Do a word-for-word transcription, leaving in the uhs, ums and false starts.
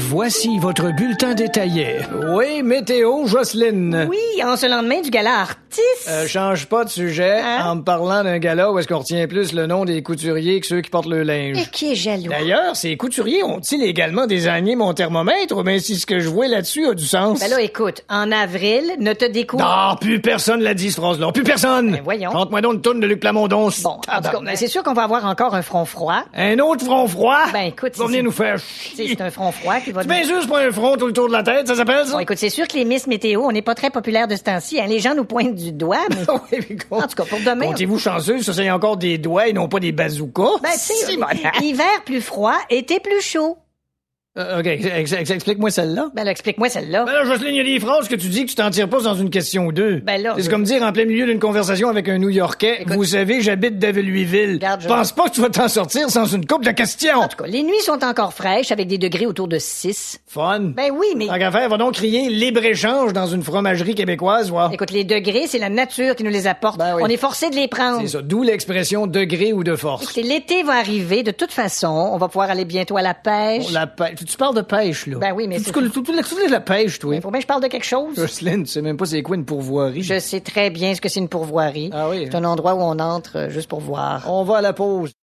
Voici votre bulletin détaillé. Oui, météo, Jocelyne. Oui, en ce lendemain du gala Artis. Euh, change pas de sujet Hein? en me parlant d'un gala où est-ce qu'on retient plus le nom des couturiers que ceux qui portent le linge. Et qui est jaloux? D'ailleurs, ces couturiers ont-ils également désigné mon thermomètre ou bien si ce que je vois là-dessus a du sens? Ben là, écoute, en avril, ne te découvre... Non, plus personne l'a dit, cette phrase-là. Plus personne! Ben voyons. Chante-moi donc une tourne de Luc Plamondon. Bon, en tout cas, ben, c'est sûr qu'on va avoir encore un front froid. Un autre front froid? Ben écoute, Tu vas c'est- venir nous faire C'est chier. c'est un front froid qui va... C'est bien sûr, c'est pas un front tout le tour de la tête, ça s'appelle ça? Bon, écoute, c'est sûr que les Miss Météo, on n'est pas très populaires de ce temps-ci. Hein. Les gens nous pointent du doigt, mais... Oui, mais con- En tout cas, pour demain... Comptez-vous chanceux, ça c'est encore des doigts et non pas des bazookas? Ben, tu sais, Si, bon. hiver plus froid, été plus chaud. Euh, OK, ex- ex- explique-moi celle-là. Ben là, explique-moi celle-là. Ben là, Jocelyne, il y a des phrases que tu dis que tu t'en tires pas dans une question ou deux. Ben là, C'est je- comme dire en plein milieu d'une conversation avec un New-Yorkais, Écoute- vous savez, j'habite David-Louisville. Regarde, Je je- pense pas que tu vas t'en sortir sans une coupe de questions. En tout cas, les nuits sont encore fraîches avec des degrés autour de six. Fun. Ben oui, mais... Tant qu'à faire, va donc crier libre-échange dans une fromagerie québécoise, voir. Écoute, les degrés, c'est la nature qui nous les apporte. Ben oui. On est forcé de les prendre. C'est ça, d'où l'expression degré ou de force. Écoutez, l'été va arriver. De toute façon, on va pouvoir aller bientôt à la pêche. Oh, la pêche. Tu, tu parles de pêche, là. Ben oui, mais Tu, c'est- tu, tu, tu, tu, tu de la pêche, toi. Il faut bien que je parle de quelque chose. Jocelyne, tu sais même pas c'est quoi une pourvoirie. Je sais très bien ce que c'est une pourvoirie. Ah oui? C'est un endroit où on entre euh, juste pour voir. On va à la pause.